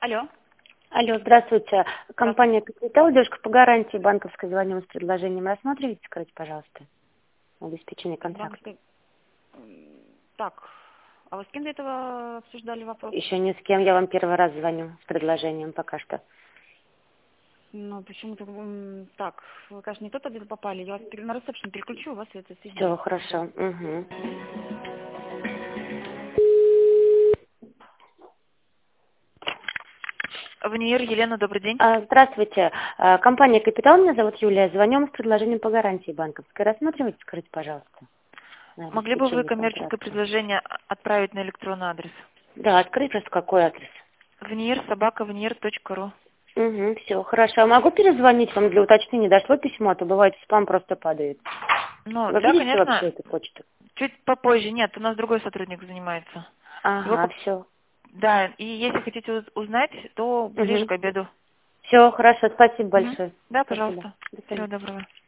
Алло. Алло, здравствуйте. Компания «Капитал», девушка по гарантии банковской, звоню с предложением. Рассматриваете, скажите, пожалуйста, обеспечение контракта? Банковская. Так, а вы с кем до этого обсуждали вопрос? Еще ни с кем, я вам первый раз звоню с предложением пока что. Ну, почему-то, так, вы, конечно, не тот отдел попали. Я вас на ресепшн переключу, у вас это Все, соединится. хорошо. Угу. Вниер, Елена, добрый день. Здравствуйте. Компания «Капитал», меня зовут Юлия. Звоню с предложением по гарантии банковской. Рассматриваете, скажите, пожалуйста, на Могли бы вы обеспечение коммерческое контракта? предложение отправить на электронный адрес? Да, открыть просто какой адрес? Вниер@вниер.ру. Угу, все, хорошо. А могу перезвонить вам для уточнения? Дошло письмо, а то бывает спам просто падает. Ну, Вы да, видите вообще конечно, эту почту? чуть попозже. Нет, у нас другой сотрудник занимается. Его Ага, все. Да, и если хотите узнать, то ближе Угу. к обеду. Все, хорошо, спасибо Мгм. большое. Да, Спасибо. пожалуйста. До свидания. Всего доброго.